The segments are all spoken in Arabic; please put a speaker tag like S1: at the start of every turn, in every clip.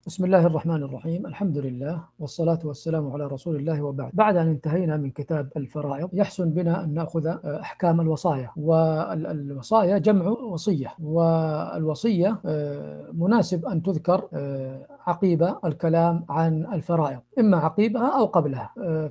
S1: بسم الله الرحمن الرحيم. الحمد لله والصلاة والسلام على رسول الله، وبعد. بعد أن انتهينا من كتاب الفرائض، يحسن بنا أن نأخذ أحكام الوصايا. والوصايا جمع وصية، والوصية مناسب أن تذكر عقيب الكلام عن الفرائض، إما عقيبها أو قبلها،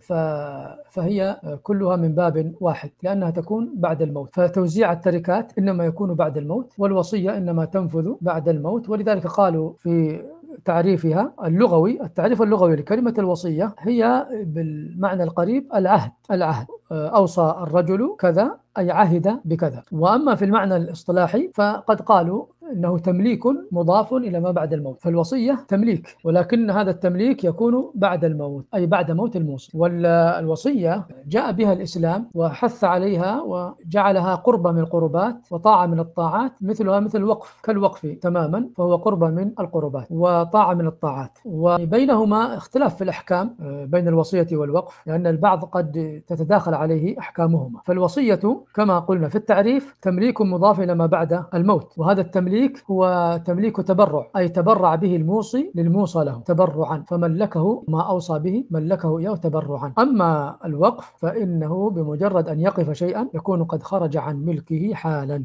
S1: فهي كلها من باب واحد، لأنها تكون بعد الموت. فتوزيع التركات إنما يكون بعد الموت، والوصية إنما تنفذ بعد الموت. ولذلك قالوا في تعريفها اللغوي، التعريف اللغوي لكلمة الوصية هي بالمعنى القريب العهد. أوصى الرجل كذا أي عهد بكذا. وأما في المعنى الاصطلاحي فقد قالوا إنه تمليك مضاف إلى ما بعد الموت، فالوصية تمليك، ولكن هذا التمليك يكون بعد الموت، أي بعد موت الموصي. والوصية جاء بها الإسلام وحث عليها وجعلها قربة من القربات وطاعة من الطاعات، مثلها مثل الوقف، كالوقف تماما، فهو قربة من القربات وطاعة من الطاعات. وبينهما اختلاف في الأحكام بين الوصية والوقف، لأن البعض قد تتداخل عليه أحكامهما. فالوصية كما قلنا في التعريف تمليك مضاف إلى ما بعد الموت، وهذا التمليك هو تمليك تبرع، أي تبرع به الموصي للموصى له تبرعا، فملكه ما أوصى به ملكه إياه تبرعا. أما الوقف فإنه بمجرد أن يقف شيئا يكون قد خرج عن ملكه حالا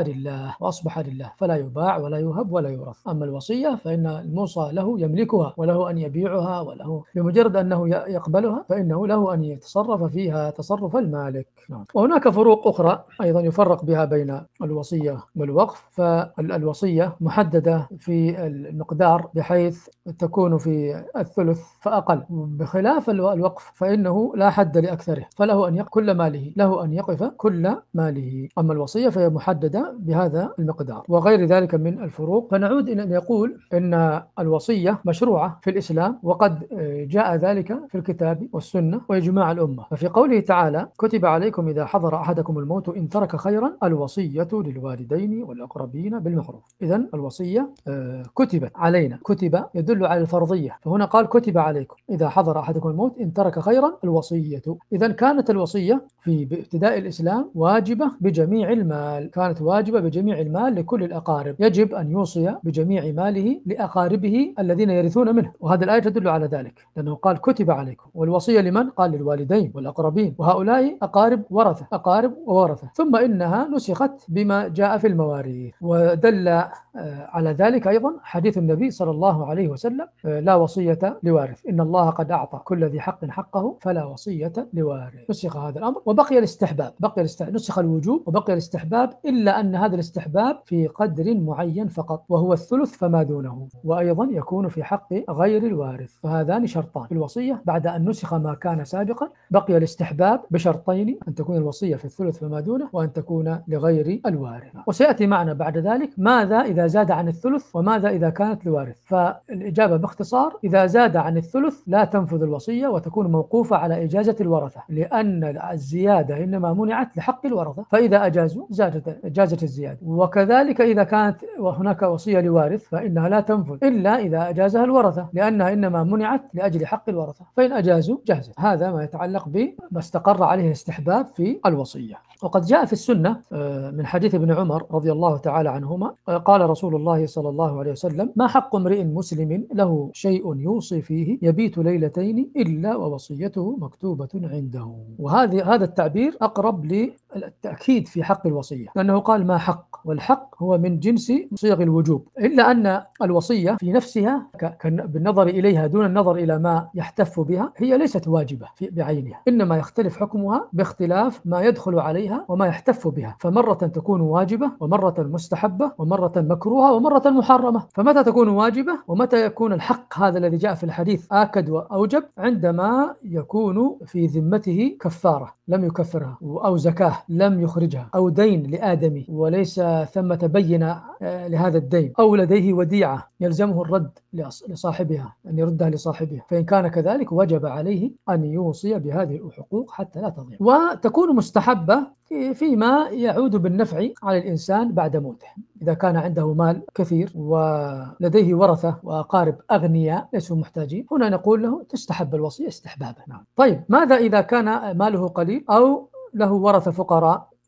S1: وأصبح لله فلا يباع ولا يهب ولا يورث. أما الوصية فإن الموصى له يملكها، وله أن يبيعها، وله بمجرد أنه يقبلها فإنه له أن يتصرف فيها تصرف المالك. وهناك فروق أخرى أيضا يفرق بها بين الوصية والوقف. فالوصية محددة في المقدار بحيث تكون في الثلث فأقل، بخلاف الوقف فإنه لا حد لأكثره، فله أن يقف كل ماله، له أن يقف كل ماله. أما الوصية فهي محددة بهذا المقدار. وغير ذلك من الفروق. فنعود إلى أن يقول إن الوصية مشروعة في الإسلام، وقد جاء ذلك في الكتاب والسنة وإجماع الأمة. ففي قوله تعالى: كتب عليكم إذا حضر أحدكم الموت إن ترك خيرا الوصية للوالدين والأقربين بالمعروف. إذن الوصية كتبت علينا، كتب يدل على الفرضية، فهنا قال كتب عليكم إذا حضر أحدكم الموت إن ترك خيرا الوصية. إذن كانت الوصية في ابتداء الإسلام واجبة بجميع المال، كانت واجبة بجميع المال لكل الأقارب، يجب أن يوصي بجميع ماله لأقاربه الذين يرثون منه. وهذه الآية تدل على ذلك، لأنه قال كتب عليكم، والوصية لمن؟ قال للوالدين والأقربين، وهؤلاء أقارب ورثة، أقارب وورثة. ثم إنها نسخت بما جاء في المواريث. ودل على ذلك أيضا حديث النبي صلى الله عليه وسلم: لا وصية لوارث، إن الله قد أعطى كل ذي حق حقه فلا وصية لوارث. نسخ هذا الأمر وبقي الاستحباب، نسخ الوجوب وبقي الاستحباب، إلا أن هذا الاستحباب في قدر معين فقط، وهو الثلث فما دونه، وأيضا يكون في حق غير الوارث. فهذان شرطان في الوصية. بعد أن نسخ ما كان سابقا بقي الاستحباب بشرطين: أن تكون الوصية في الثلث فما دونه، وأن تكون لغير الوارث. وسيأتي معنا بعد ذلك ماذا إذا زاد عن الثلث وماذا إذا كانت لوارث. فالإجابة باختصار: إذا زاد عن الثلث لا تنفذ الوصية وتكون موقوفة على إجازة الورثة، لأن الزيادة إنما منعت لحق الورثة، فإذا أجازوا جازت الزيادة. وكذلك إذا كانت هناك وصية لوارث فإنها لا تنفذ إلا إذا أجازها الورثة، لأنها إنما منعت لأجل حق الورثة، فإن أجازوا جازت. هذا ما يتعلق بما استقر عليه الاستحباب في الوصية. وقد جاء في السنة من حديث ابن عمر رضي الله تعالى عنهما قال رسول الله صلى الله عليه وسلم: ما حق امرئ مسلم له شيء يوصي فيه يبيت ليلتين إلا ووصيته مكتوبة عنده. هذا التعبير أقرب للتأكيد في حق الوصية، لأنه قال ما حق، والحق هو من جنس صيغ الوجوب، إلا أن الوصية في نفسها بالنظر إليها دون النظر إلى ما يحتف بها هي ليست واجبة بعينها، إنما يختلف حكمها باختلاف ما يدخل عليها وما يحتف بها، فمرة تكون واجبة، ومرة مستحبة، ومرة مكروهة، ومرة محرمة. فمتى تكون واجبة ومتى يكون الحق هذا الذي جاء في الحديث آكد وأوجب؟ عندما يكون في ذمته كفارة لم يكفرها، أو زكاة لم يخرجها، أو دين لآدمي وليس ثمة بينة لهذا الدين، أو لديه وديعة يلزمه الرد لصاحبها، أن يردها لصاحبها، فإن كان كذلك وجب عليه أن يوصي بهذه الحقوق حتى لا تضيع. وتكون مستحبة فيما يعود بالنفع على الإنسان بعد موته، إذا كان عنده مال كثير ولديه ورثة وأقارب أغنياء ليسوا محتاجين، هنا نقول له تستحب الوصية استحبابا. طيب ماذا إذا كان ماله قليل أو له ورثة فقراء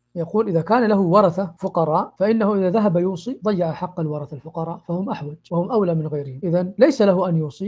S1: يقول إذا كان له ورثة فقراء فإنه إذا ذهب يوصي ضيع حق الورثة الفقراء فهم أحوج وهم أولى من غيرهم. إذن ليس له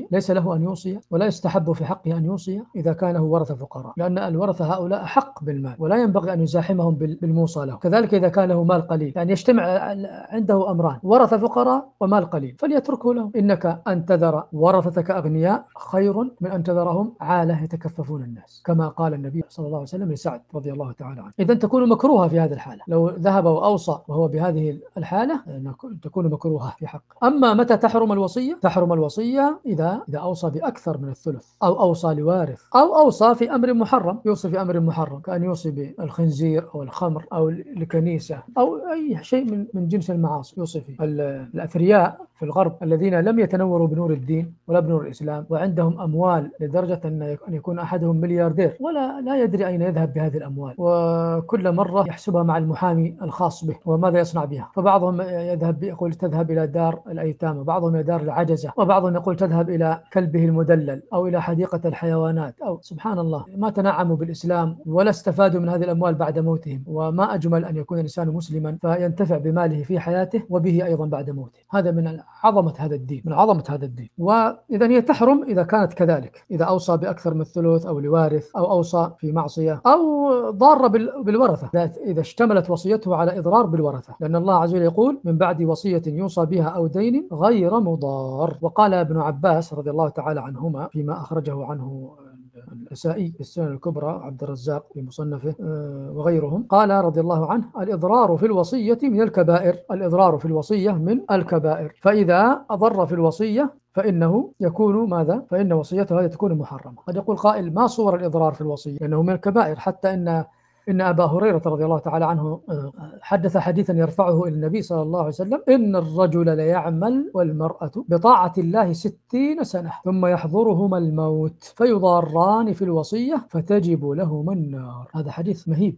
S1: أن يوصي ولا يستحب في حقه أن يوصي إذا كان له ورثة فقراء، لأن الورثة هؤلاء أحق بالمال ولا ينبغي أن يزاحمهم بالموصى له. كذلك إذا كان له مال قليل، يعني يجتمع عنده أمران: ورثة فقراء ومال قليل، فليتركه له. إنك أن تذر ورثتك أغنياء خير من أن تذرهم عالة يتكففون الناس، كما قال النبي صلى الله عليه وسلم لسعد رضي الله تعالى عنه. إذن تكون مكروهة في هذه الحالة، لو ذهب وأوصى وهو بهذه الحالة تكون مكروهة في حقه. أما متى تحرم الوصية؟ تحرم الوصية إذا أوصى بأكثر من الثلث، أو أوصى لوارث، أو أوصى في أمر محرم، يوصي في أمر محرم كأن يوصي بالخنزير أو الخمر أو الكنيسة أو أي شيء من جنس المعاصي يوصي فيه. الأثرياء في الغرب الذين لم يتنوروا بنور الدين ولا بنور الإسلام وعندهم أموال لدرجة أن يكون أحدهم ملياردير ولا لا يدري أين يذهب بهذه الأموال، وكل مرة يحسبها مع المحامي الخاص به وماذا يصنع بها. فبعضهم يقول تذهب إلى دار الأيتام، وبعضهم إلى دار العجزة، وبعضهم يقول تذهب إلى كلبه المدلل أو إلى حديقة الحيوانات. أو سبحان الله، ما تنعموا بالإسلام ولا استفادوا من هذه الأموال بعد موتهم. وما أجمل أن يكون الإنسان مسلما فينتفع بماله في حياته وبه أيضا بعد موته. هذا من عظمة هذا الدين، من عظمة هذا الدين. وإذا هي تحرم إذا كانت كذلك، إذا أوصى بأكثر من الثلث أو لوارث أو أوصى في معصية أو ضارة بالورثة، إذا اشتملت وصيته على إضرار بالورثة، لأن الله عز وجل يقول: من بعد وصية يوصى بها أو دين غير مضار. وقال ابن عباس رضي الله تعالى عنهما فيما أخرجه عنه النسائي في السنن الكبرى، عبد الرزاق في مصنفه وغيرهم، قال رضي الله عنه: الإضرار في الوصية من الكبائر. الإضرار في الوصية من الكبائر، فإذا أضر في الوصية فإنه يكون ماذا؟ فإن وصيته هذه تكون محرمة. قد يقول قائل: ما صور الإضرار في الوصية؟ لأنه من الكبائر، حتى إن أبا هريرة رضي الله تعالى عنه حدث حديثا يرفعه إلى النبي صلى الله عليه وسلم: إن الرجل ليعمل والمرأة بطاعة الله 60 سنة ثم يحضرهما الموت فيضاران في الوصية فتجب لهما النار. هذا حديث مهيب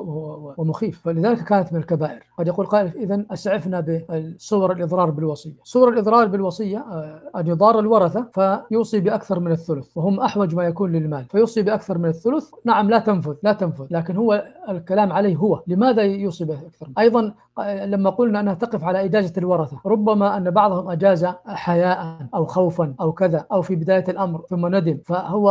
S1: ومخيف، فلذلك كانت من الكبائر. قد يقول قائل: إذن أسعفنا بصور الإضرار بالوصية. صور الإضرار بالوصية أن يضار الورثة فيوصي بأكثر من الثلث وهم أحوج ما يكون للمال، فيوصي بأكثر من الثلث. نعم، لا تنفذ، لكن هو الكلام عليه هو لماذا يوصي به أكثر. أيضا لما قلنا أنها تقف على إجازة الورثة، ربما أن بعضهم أجاز حياء أو خوفا أو كذا أو في بداية الأمر ثم ندم، فهو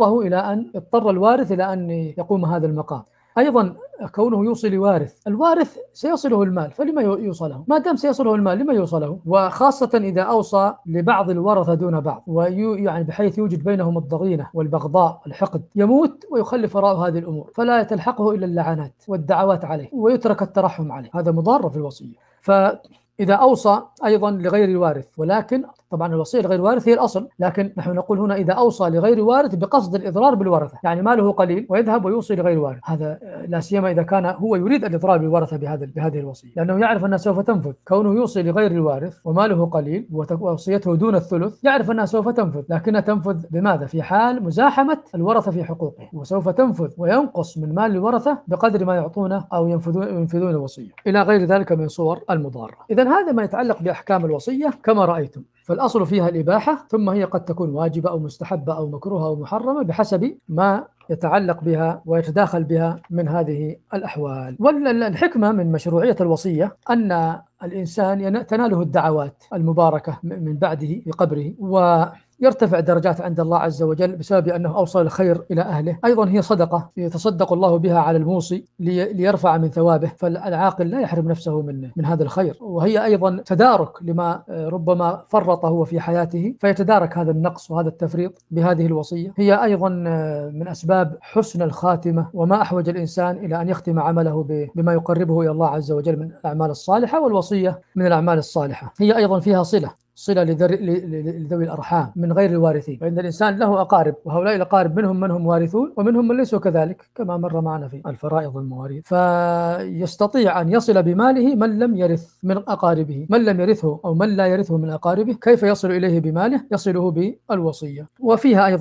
S1: اضطر الوارث إلى أن يقوم هذا المقام. أيضا كونه يوصي لوارث، الوارث سيصله المال، فلما يوصله؟ ما دام سيصله المال لما يوصله؟ وخاصة إذا أوصى لبعض الورثة دون بعض، يعني بحيث يوجد بينهم الضغينة والبغضاء والحقد، يموت ويخلف وراءه هذه الأمور، فلا تلحقه إلا اللعنات والدعوات عليه ويترك الترحم عليه. هذا مضار في الوصية. إذا أوصى أيضا لغير الوارث، ولكن طبعا الوصية لغير الوارث هي الأصل، لكن نحن نقول هنا إذا أوصى لغير وارث بقصد الإضرار بالورثة، يعني ماله قليل ويذهب ويوصي لغير وارث، هذا لا سيما إذا كان هو يريد الإضرار بالورثة بهذه الوصية، لأنه يعرف أنها سوف تنفذ. كونه يوصي لغير الوارث وماله قليل ووصيته دون الثلث، يعرف أنها سوف تنفذ، لكنها تنفذ بماذا؟ في حال مزاحمة الورثة في حقوقه، وسوف تنفذ وينقص من مال الورثة بقدر ما يعطونه أو ينفذون الوصية، إلى غير ذلك من صور المضارة. إذن هذا ما يتعلق بأحكام الوصية كما رأيتم. فالأصل فيها الإباحة، ثم هي قد تكون واجبة أو مستحبة أو مكروهة أو محرمة بحسب ما يتعلق بها ويتداخل بها من هذه الأحوال. والحكمة من مشروعية الوصية أن الإنسان تناله الدعوات المباركة من بعده في قبره، ويرتفع درجات عند الله عز وجل بسبب أنه أوصل الخير إلى أهله. أيضا هي صدقة يتصدق الله بها على الموصي ليرفع من ثوابه، فالعاقل لا يحرم نفسه من هذا الخير. وهي أيضا تدارك لما ربما فرط هو في حياته، فيتدارك هذا النقص وهذا التفريط بهذه الوصية. هي أيضا من أسباب حسن الخاتمة، وما أحوج الإنسان إلى أن يختم عمله بما يقربه إلى الله عز وجل من الأعمال الصالحة، والوصية من الأعمال الصالحة. هي أيضا فيها صلة لذوي الأرحام من غير الوارثين، فإن الإنسان له أقارب، وهؤلاء الأقارب منهم من هم وارثون ومنهم من ليسوا كذلك، كما مر معنا في الفرائض والمواريث. فيستطيع أن يصل بماله من لم يرث من أقاربه، من لم يرثه أو من لا يرثه من أقاربه، كيف يصل إليه بماله؟ يصله بالوصية. وفيها أيضا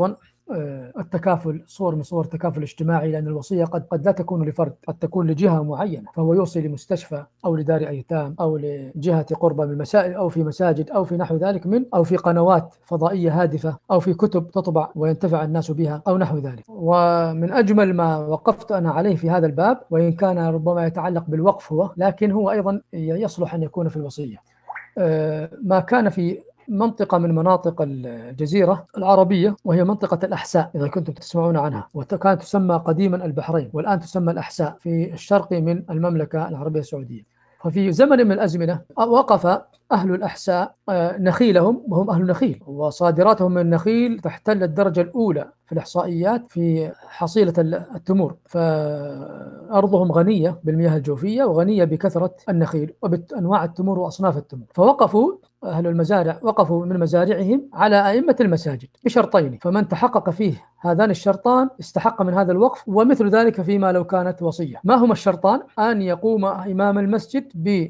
S1: التكافل، صور من صور التكافل الاجتماعي، لأن الوصية قد لا تكون لفرد، قد تكون لجهة معينة، فهو يوصي لمستشفى أو لدار أيتام أو لجهة قربة من المسائل أو في مساجد أو في نحو ذلك أو في قنوات فضائية هادفة أو في كتب تطبع وينتفع الناس بها أو نحو ذلك. ومن أجمل ما وقفت أنا عليه في هذا الباب، وإن كان ربما يتعلق بالوقف لكن هو أيضا يصلح أن يكون في الوصية، ما كان في منطقة من مناطق الجزيرة العربية، وهي منطقة الأحساء إذا كنتم تسمعون عنها، وكانت تسمى قديما البحرين، والآن تسمى الأحساء في الشرق من المملكة العربية السعودية. ففي زمن من الأزمنة وقف أهل الأحساء نخيلهم، وهم أهل نخيل، وصادراتهم من النخيل تحتل الدرجة الأولى في الإحصائيات في حصيلة التمور، فأرضهم غنية بالمياه الجوفية وغنية بكثرة النخيل وبأنواع التمور وأصناف التمور. فوقفوا أهل المزارع، وقفوا من مزارعهم على أئمة المساجد بشرطين، فمن تحقق فيه هذان الشرطان استحق من هذا الوقف، ومثل ذلك فيما لو كانت وصية. ما هما الشرطان؟ أن يقوم إمام المسجد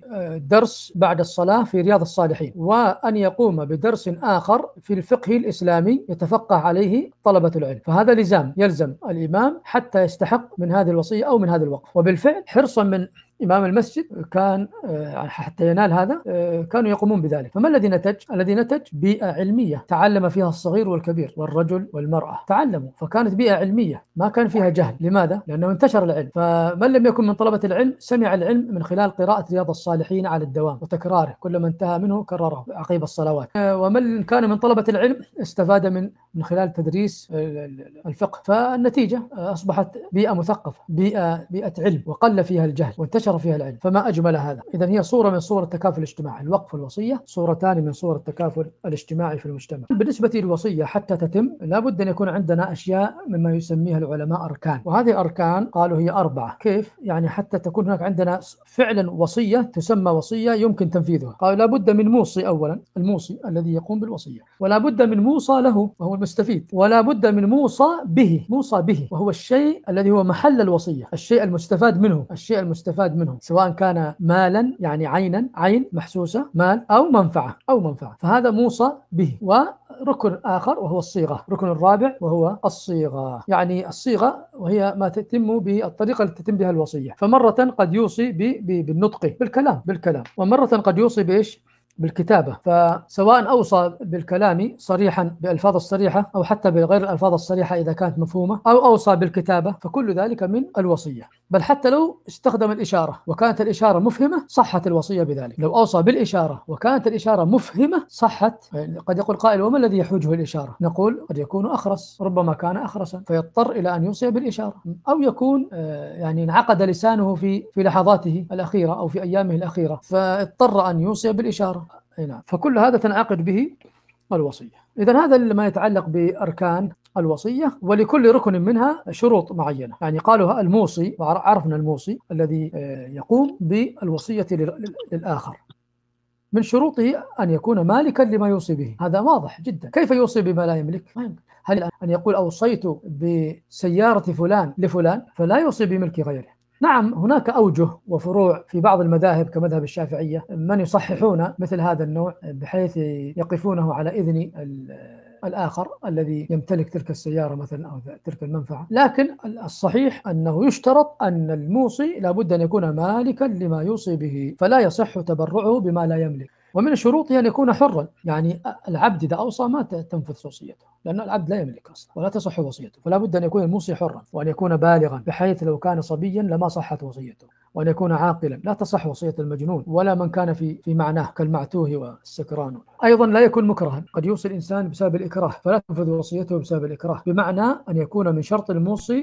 S1: بدرس بعد الصلاة في رياض الصالحين، وأن يقوم بدرس آخر في الفقه الإسلامي يتفقه عليه طلبة العلم، فهذا لزام يلزم الإمام حتى يستحق من هذه الوصية أو من هذا الوقف. وبالفعل حرصا من إمام المسجد كان حتى ينال هذا كانوا يقومون بذلك. فما الذي نتج؟ الذي نتج بيئة علمية تعلم فيها الصغير والكبير والرجل والمرأة، تعلموا، فكانت بيئة علمية ما كان فيها جهل. لماذا؟ لأنه انتشر العلم، فمن لم يكن من طلبة العلم سمع العلم من خلال قراءة رياض الصالحين على الدوام وتكراره، كلما انتهى منه كرره عقيب الصلوات. ومن كان من طلبة العلم استفاد من خلال تدريس الفقه، فالنتيجة أصبحت بيئة مثقفة، بيئة علم، وقل فيها الجهل وانتشر فيها العلم. فما أجمل هذا. إذن هي صورة من صور التكافل الاجتماعي، الوقف والوصية صورتان من صور التكافل الاجتماعي في المجتمع. بالنسبة للوصية حتى تتم لابد أن يكون عندنا أشياء مما يسميها العلماء أركان، وهذه أركان قالوا هي 4. كيف؟ يعني حتى تكون هناك عندنا فعلا وصية تسمى وصية يمكن تنفيذها. قالوا لابد من موصي أولا، الموصي الذي يقوم بالوصية، ولا بد من موصى له وهو المستفيد، ولا بد من موصى به، موصى به وهو الشيء الذي هو محل الوصية، الشيء المستفاد منه، الشيء المستفاد منه سواء كان مالا يعني عينا، عين محسوسة مال، أو منفعة، فهذا موصى به. وركن آخر وهو الصيغة، ركن الرابع وهو الصيغة، يعني الصيغة وهي ما تتم بالطريقة التي تتم بها الوصية. فمرة قد يوصي بالنطق بالكلام، ومرة قد يوصي بإيش؟ بالكتابة، فسواء أوصى بالكلام صريحا بالألفاظ الصريحة أو حتى بغير الألفاظ الصريحة إذا كانت مفهومة، أو أوصى بالكتابة، فكل ذلك من الوصية. بل حتى لو استخدم الإشارة وكانت الإشارة مفهمة صحت الوصية بذلك. لو أوصى بالإشارة وكانت الإشارة مفهمة صحت. قد يقول قائل وما الذي يحوجه الإشارة؟ نقول قد يكون أخرس، ربما كان أخرسا فيضطر إلى أن يوصي بالإشارة، أو يكون يعني انعقد لسانه في لحظاته الأخيرة أو في أيامه الأخيرة فاضطر أن يوصي بالإشارة. نعم. فكل هذا تنعقد به الوصية. إذن هذا ما يتعلق بأركان الوصية، ولكل ركن منها شروط معينة. يعني قالوا الموصي، وعرفنا الموصي الذي يقوم بالوصية للآخر، من شروطه أن يكون مالكا لما يوصي به. هذا واضح جدا. كيف يوصي بما لا يملك؟ هل أن يقول أوصيت بسيارة فلان لفلان فلا يوصي بملك غيره؟ نعم، هناك أوجه وفروع في بعض المذاهب كمذهب الشافعية من يصححون مثل هذا النوع بحيث يقفونه على إذن الآخر الذي يمتلك تلك السيارة مثلا أو تلك المنفعة، لكن الصحيح أنه يشترط أن الموصي لابد أن يكون مالكا لما يوصي به، فلا يصح تبرعه بما لا يملك. ومن شروطه أن يكون حرا، يعني العبد إذا أوصى ما تنفذ وصيته، لأن العبد لا يملك أصلا ولا تصح وصيته، فلا بد أن يكون الموصي حرا، وأن يكون بالغا بحيث لو كان صبيا لما صحت وصيته، وأن يكون عاقلا، لا تصح وصية المجنون ولا من كان في معناه كالمعتوه والسكران. أيضا لا يكون مكرها، قد يوصي الإنسان بسبب الإكراه فلا تنفذ وصيته بسبب الإكراه، بمعنى أن يكون من شرط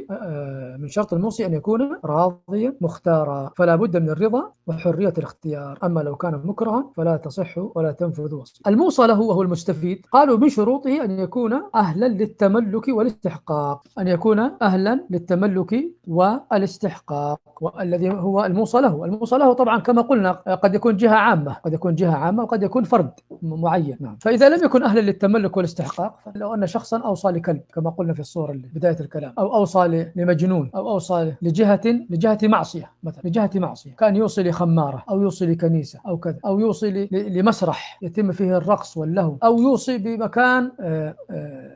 S1: الموصي أن يكون راضيا مختارا، فلا بد من الرضا وحرية الاختيار. أما لو كان مكرها فلا تصح ولا تنفذ وصية. الموصى له وهو المستفيد قالوا من شروطه أن يكون أهلا للتملك والاستحقاق، أن يكون أهلا للتملك والاستحقاق، والذي هو الموصى له. الموصى له طبعا كما قلنا قد يكون جهة عامة، وقد يكون فرد معين. نعم. فإذا لم يكن أهلا للتملك والاستحقاق، فلو أن شخصا أوصى لكلب كما قلنا في الصورة بداية الكلام، أو أوصى لمجنون، أو أوصى لجهة معصية، مثلا لجهة معصية، كان يوصي لخمارة أو يوصي لكنيسة أو كذا، أو يوصي لمسرح يتم فيه الرقص واللهو، أو يوصي بمكان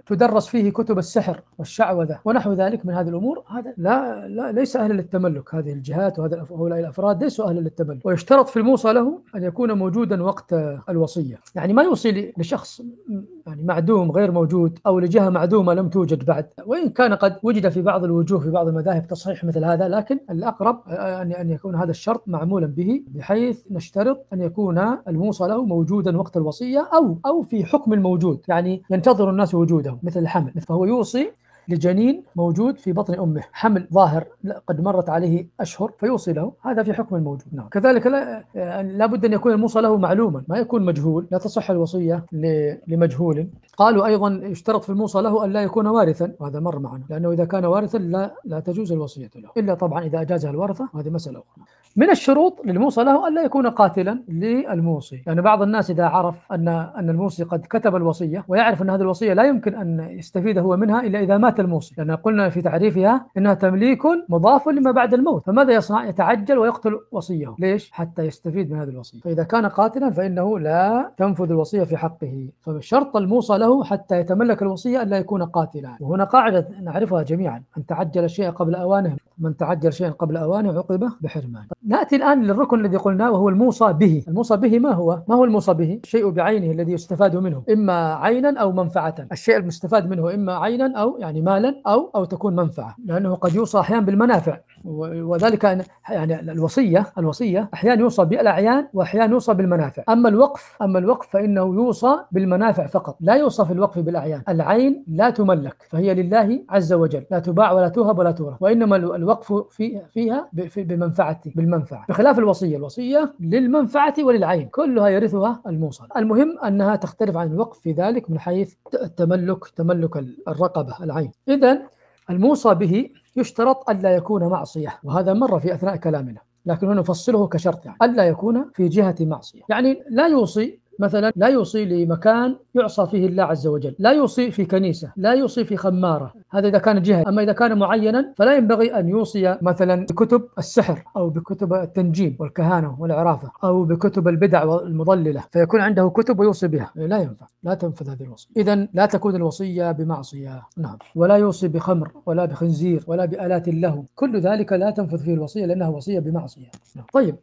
S1: تدرس فيه كتب السحر والشعوذة ونحو ذلك من هذه الأمور، هذا لا ليس أهلا للتملك. هذه الجهات وهؤلاء الأفراد ليسوا أهلا للتملك. ويشترط في الموصى له أن يكون موجودا وقت الوصية، يعني ما يوصي لشخص يعني معدوم غير موجود أو لجهة معدومة لم توجد بعد، وإن كان قد وجد في بعض الوجوه في بعض المذاهب تصحيح مثل هذا، لكن الأقرب أن يكون هذا الشرط معمولا به، بحيث نشترط أن يكون الموصى له موجودا وقت الوصية أو في حكم الموجود، يعني ينتظر الناس وجوده مثل الحمل، فهو يوصي لجنين موجود في بطن أمه، حمل ظاهر قد مرت عليه أشهر فيوصي له، هذا في حكم الموجود. نعم. كذلك لا بد أن يكون الموصى له معلوما، ما يكون مجهول، لا تصح الوصية لمجهول. قالوا أيضا يشترط في الموصى له أن لا يكون وارثا، وهذا مر معنا، لأنه إذا كان وارثا لا تجوز الوصية له، إلا طبعا إذا أجازها الورثة، هذه مسألة أخرى. من الشروط للموصى له أن لا يكون قاتلا للموصي، يعني بعض الناس إذا عرف أن الموصي قد كتب الوصية ويعرف أن هذه الوصية لا يمكن أن يستفيد هو منها إلا إذا مات الموصي، لأن قلنا في تعريفها إنها تمليك مضاف لما بعد الموت، فماذا يصنع؟ يتعجل ويقتل وصيه. ليش؟ حتى يستفيد من هذه الوصية. فإذا كان قاتلا فإنه لا تنفذ الوصية في حقه. فشرط الموصى له حتى يتملك الوصية أن لا يكون قاتلا. وهنا قاعدة نعرفها جميعا: من تعجل شيئا قبل أوانه، من تعجل شيئا قبل أوانه عوقب بحرمان. نأتي الآن للركن الذي قلناه وهو الموصى به. الموصى به ما هو؟ ما هو الموصى به؟ الشيء بعينه الذي يستفاد منه، إما عينا أو منفعة. الشيء المستفاد منه إما عينا أو يعني مالا أو تكون منفعة، لأنه قد يوصى أحيانا بالمنافع، وذلك يعني الوصية أحيانا يوصى بالأعيان وأحيانا يوصى بالمنافع. أما الوقف فإنه يوصى بالمنافع فقط، لا يوصى في الوقف بالأعيان. العين لا تملك، فهي لله عز وجل، لا تباع ولا توهب ولا تورث، وإنما الوقف فيها بالمنفعة، بخلاف الوصية للمنفعة وللعين، كلها يرثها الموصى. المهم أنها تختلف عن الوقف في ذلك من حيث تملك الرقبة، العين. إذن الموصى به يشترط ألا يكون معصية، وهذا مر في أثناء كلامنا، لكن هنا نفصله كشرط، يعني ألا يكون في جهة معصية، يعني لا يوصي مثلا، لا يوصي لمكان يعصى فيه الله عز وجل، لا يوصي في كنيسة، لا يوصي في خمارة، هذا إذا كان جهة. أما إذا كان معينا فلا ينبغي أن يوصي مثلا بكتب السحر أو بكتب التنجيم والكهانة والعرافة أو بكتب البدع والمضللة، فيكون عنده كتب ويوصي بها، لا ينفع، لا تنفذ هذه الوصية. إذن لا تكون الوصية بمعصية. نعم. ولا يوصي بخمر ولا بخنزير ولا بآلات اللهو، كل ذلك لا تنفذ فيه الوصية لأنها وصية بمعصية. نعم. طيب،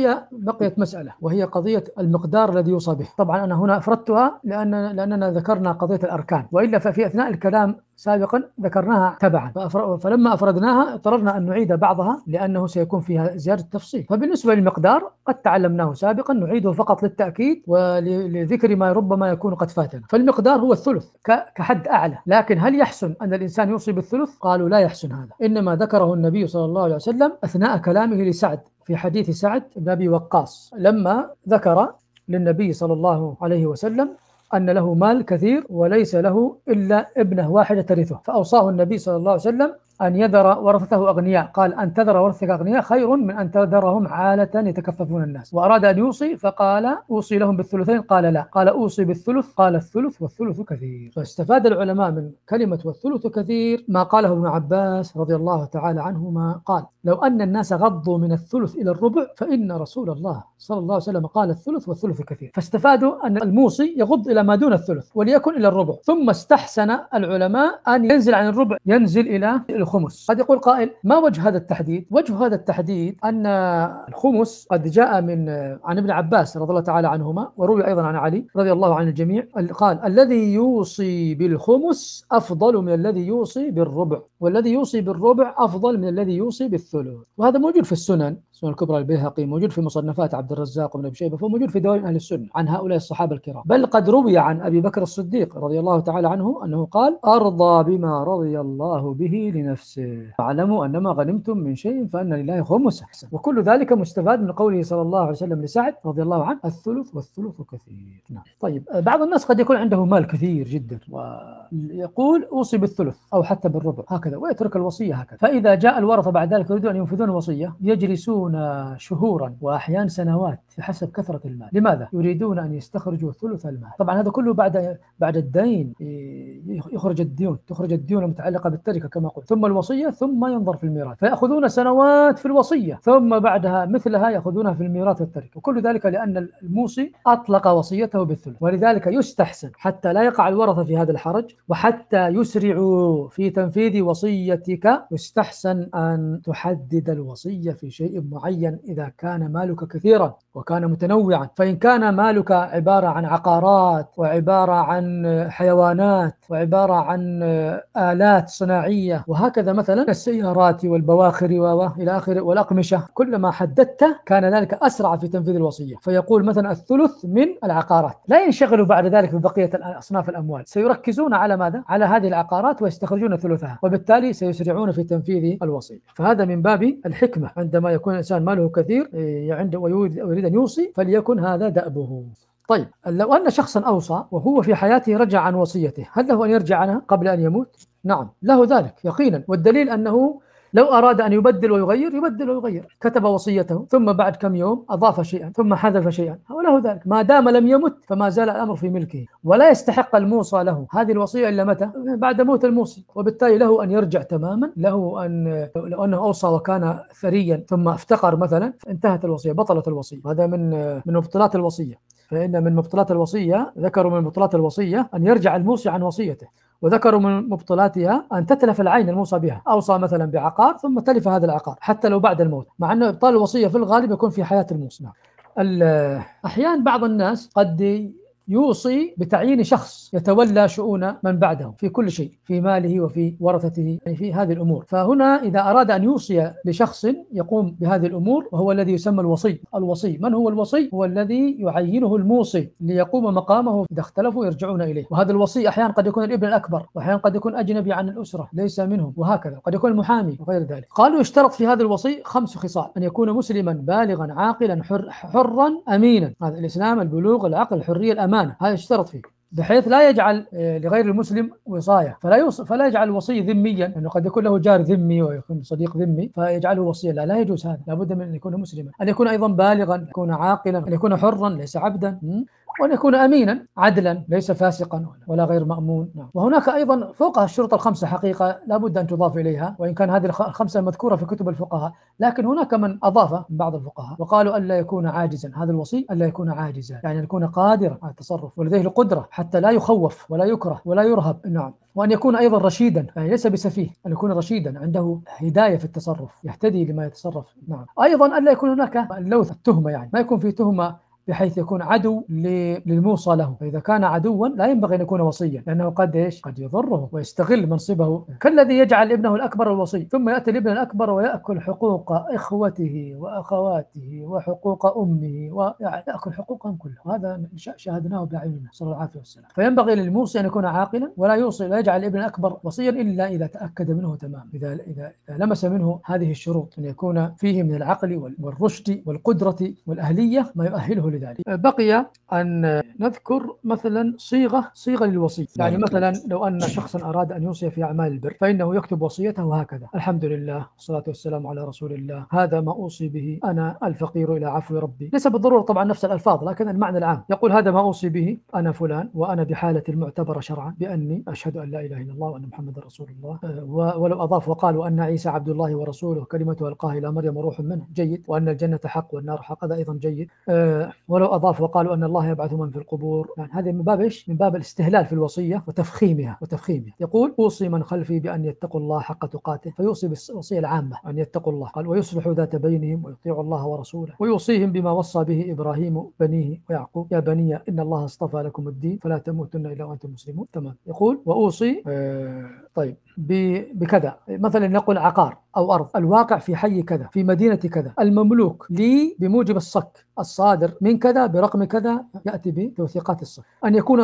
S1: بقيت مسألة، وهي قضية المقدار الذي يوصى به. طبعا أنا هنا أفردتها لأننا ذكرنا قضية الأركان، وإلا ففي أثناء الكلام سابقا ذكرناها تبعا، فلما أفردناها اضطررنا أن نعيد بعضها لأنه سيكون فيها زيادة تفصيل. فبالنسبة للمقدار قد تعلمناه سابقا، نعيده فقط للتأكيد ولذكر ما ربما يكون قد فاتنا. فالمقدار هو الثلث كحد أعلى، لكن هل يحسن أن الإنسان يوصي بالثلث؟ قالوا لا يحسن هذا، إنما ذكره النبي صلى الله عليه وسلم أثناء كلامه لسعد في حديث سعد بن أبي وقاص، لما ذكر للنبي صلى الله عليه وسلم أن له مال كثير وليس له إلا ابنة واحدة ترثه، فأوصاه النبي صلى الله عليه وسلم أن يذر ورثته أغنياء، قال أن تذر ورثتك أغنياء خير من أن تذرهم عالة يتكففون الناس. وأراد أن يوصي فقال أوصي لهم بالثلثين، قال لا، قال أوصي بالثلث، قال الثلث والثلث كثير. فاستفاد العلماء من كلمة والثلث كثير ما قاله ابن عباس رضي الله تعالى عنهما، قال لو أن الناس غضوا من الثلث إلى الربع فإن رسول الله صلى الله عليه وسلم قال الثلث والثلث كثير. فاستفادوا أن الموصي يغض إلى ما دون الثلث وليكن إلى الربع، ثم استحسن العلماء أن ينزل عن الربع، ينزل إلى الخمس. قد يقول قائل ما وجه هذا التحديد؟ وجه هذا التحديد أن الخمس قد جاء عن ابن عباس رضي الله تعالى عنهما، وروي أيضا عن علي رضي الله عن الجميع، قال الذي يوصي بالخمس أفضل من الذي يوصي بالربع، والذي يوصي بالربع أفضل من الذي يوصي بالثلث. وهذا موجود في السنن الكبرى البيهقي، موجود في مصنفات عبد الرزاق وابن أبي شيبة، فموجود في دواوين أهل السنة عن هؤلاء الصحابة الكرام. بل قد روي عن أبي بكر الصديق رضي الله تعالى عنه أنه قال أرضى بما رضي الله به لنفسه، واعلموا أنما غنمتم من شيء فأن لله خمسه. وكل ذلك مستفاد من قوله صلى الله عليه وسلم لسعد رضي الله عنه الثلث والثلث كثير. نعم. طيب، بعض الناس قد يكون عنده مال كثير جدا ويقول أوصي بالثلث أو حتى بالربع هكذا، ويترك الوصية هكذا. فإذا جاء الورثة بعد ذلك يريدون أن ينفذون الوصية يجلسون شهورا وأحيانا سنوات بحسب كثرة المال. لماذا؟ يريدون أن يستخرجوا ثلث المال. طبعا هذا كله بعد الدين يخرج الديون، تخرج الديون المتعلقة بالتركة كما قلت، ثم الوصية، ثم ينظر في الميراث، فيأخذون سنوات في الوصية، ثم بعدها مثلها يأخذونها في الميراث والتركة، وكل ذلك لأن الموصي أطلق وصيته بالثلث. ولذلك يستحسن حتى لا يقع الورثة في هذا الحرج، وحتى يسرعوا في تنفيذ وصيتك، يستحسن أن تحدد الوصية في شيء معين إذا كان مالك كثيرا وكان متنوعا. فإن كان مالك عبارة عن عقارات، وعبارة عن حيوانات، وعبارة عن آلات صناعية، وهكذا مثلا السيارات والبواخر وإلى آخره والأقمشة، كلما حددته كان ذلك أسرع في تنفيذ الوصية. فيقول مثلا الثلث من العقارات، لا ينشغلوا بعد ذلك ببقية أصناف الأموال، سيركزون على ماذا؟ على هذه العقارات ويستخرجون ثلثها، وبالتالي سيسرعون في تنفيذ الوصية. فهذا من باب الحكمة، عندما يكون الإنسان ماله كثير عنده ويريد أن يوصي فليكن هذا دأبه. طيب، لو أن شخصا أوصى وهو في حياته رجع عن وصيته، هل له أن يرجع عنها قبل أن يموت؟ نعم، له ذلك يقينا، والدليل أنه لو أراد أن يبدل ويغير يبدل ويغير، كتب وصيته ثم بعد كم يوم أضاف شيئا ثم حذف شيئا، وله ذلك ما دام لم يمت، فما زال الأمر في ملكه، ولا يستحق الموصى له هذه الوصية إلا متى؟ بعد موت الموصي، وبالتالي له أن يرجع تماما. له أن لو أنه أوصى وكان ثريا ثم افتقر مثلا، انتهت الوصية، بطلت الوصية. هذا من مبطلات الوصية. فإن من مبطلات الوصية، ذكروا من مبطلات الوصية أن يرجع الموصي عن وصيته، وذكروا من مبطلاتها أن تتلف العين الموصى بها. أوصى مثلا بعقار ثم تلف هذا العقار حتى لو بعد الموت، مع أن إبطال الوصية في الغالب يكون في حياة الموصى. أحيانا بعض الناس قد يوصي بتعيين شخص يتولى شؤون من بعده في كل شيء، في ماله وفي ورثته، يعني في هذه الأمور. فهنا إذا أراد أن يوصي لشخص يقوم بهذه الأمور، وهو الذي يسمى الوصي. الوصي من هو الوصي؟ هو الذي يعينه الموصي ليقوم مقامه، إذا اختلفوا يرجعون إليه. وهذا الوصي أحيانا قد يكون الابن الأكبر، وأحيانا قد يكون أجنبي عن الأسرة ليس منهم، وهكذا قد يكون المحامي وغير ذلك. قالوا يشترط في هذا الوصي 5 خصال: أن يكون مسلما بالغا عاقلا حرا أمينا. هذا الإسلام، البلوغ، العقل، الحرية، الأمانة، هذا يشترط فيه، بحيث لا يجعل لغير المسلم وصاية، فلا يجعل الوصي ذميا، لأنه قد يكون له جار ذمي ويكون صديق ذمي فيجعله وصيا. لا يجوز هذا، لابد من أن يكون مسلما، أن يكون أيضا بالغا، أن يكون عاقلا، أن يكون حرا ليس عبدا، وأن يكون أمينا عدلا ليس فاسقا ولا غير مأمون. وهناك أيضا فوق الشروط ال5 حقيقة لابد أن تضاف إليها، وإن كان هذه ال5 مذكورة في كتب الفقهاء، لكن هناك من أضاف من بعض الفقهاء وقالوا ألا يكون عاجزا. هذا الوصي ألا يكون عاجزا، يعني أن يكون قادرا على التصرف ولديه القدرة حتى لا يخوف ولا يكره ولا يرهب. نعم. وأن يكون أيضا رشيدا، يعني ليس بسفيه، أن يكون رشيدا عنده هداية في التصرف، يهتدي لما يتصرف. نعم. أيضا ألا يكون هناك اللوث، التهمة، يعني ما يكون في تهمة بحيث يكون عدو للموصى له. فإذا كان عدوا لا ينبغي أن يكون وصيا، لأنه قد يضره ويستغل منصبه، كالذي يجعل ابنه الأكبر الوصي، ثم يأتي الابن الأكبر ويأكل حقوق إخوته وأخواته وحقوق أمه، ويأكل حقوقهم كلها. هذا شاهدناه بأعيننا صلى الله عليه وسلم. فينبغي للموصي أن يكون عاقلا، ولا يوصي لا يجعل الابن الأكبر وصيا إلا إذا تأكد منه تمام، إذا لمس منه هذه الشروط، أن يكون فيه من العقل والرشد والقدرة والأهلية ما يؤهله لذلك. بقي أن نذكر مثلا صيغة للوصي. يعني مثلا لو أن شخصا أراد أن يوصي في أعمال البر، فإنه يكتب وصيته هكذا: الحمد لله والصلاة والسلام على رسول الله، هذا ما أوصي به أنا الفقير إلى عفو ربي. ليس بالضرورة طبعا نفس الألفاظ، لكن المعنى العام. يقول: هذا ما أوصي به أنا فلان، وأنا بحالة المعتبرة شرعا بأني أشهد أن لا إله إلا الله وأن محمد رسول الله. ولو أضاف وقال: وأن عيسى عبد الله ورسوله كلمته ألقاها إلى مريم وروح منه، جيد. وأن الجنة حق والنار حق، هذا أيضا جيد. ولو أضاف وقالوا أن الله يبعث من في القبور، يعني هذا من باب إيش؟ من باب الاستهلال في الوصية وتفخيمها. يقول: أوصي من خلفي بأن يتقوا الله حق تقاته، فيوصي بالوصية العامة أن يتقوا الله. قال: ويصلحوا ذات بينهم ويطيعوا الله ورسوله، ويوصيهم بما وصى به إبراهيم بنيه ويعقوب: يا بني إن الله اصطفى لكم الدين فلا تموتن إلا وأنتم مسلمون. تمام. يقول: وأوصي طيب بكذا، مثلا نقول عقار أو أرض الواقع في حي كذا في مدينة كذا، المملوك لي بموجب الصك الصادر من كذا برقم كذا، يأتي بتوثيقات الصك. أن يكون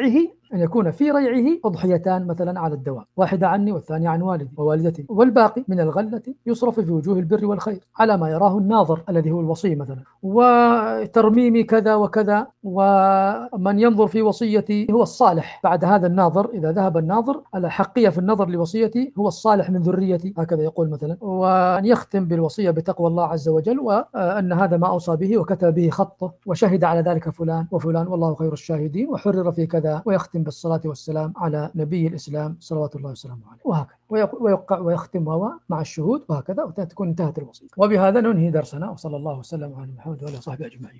S1: في ريعه أضحيتان مثلا على الدوام، واحدة عني والثانية عن والدي ووالدتي، والباقي من الغلة يصرف في وجوه البر والخير على ما يراه الناظر الذي هو الوصي مثلا، وترميم كذا وكذا. ومن ينظر في وصيتي هو الصالح بعد هذا الناظر، إذا ذهب الناظر على حقية في النظر الوصية هو الصالح من ذريتي، هكذا يقول مثلا، وأن يختم بالوصية بتقوى الله عز وجل، وأن هذا ما أوصى به وكتب به خطه وشهد على ذلك فلان وفلان والله خير الشاهدين وحرر في كذا، ويختم بالصلاة والسلام على نبي الإسلام صلوات الله وسلامه عليه، وهكذا ويوقع ويختم هو مع الشهود، وهكذا وتكون انتهت الوصية. وبهذا ننهي درسنا، وصلى الله وسلم على محمد وآله وصحبه أجمعين.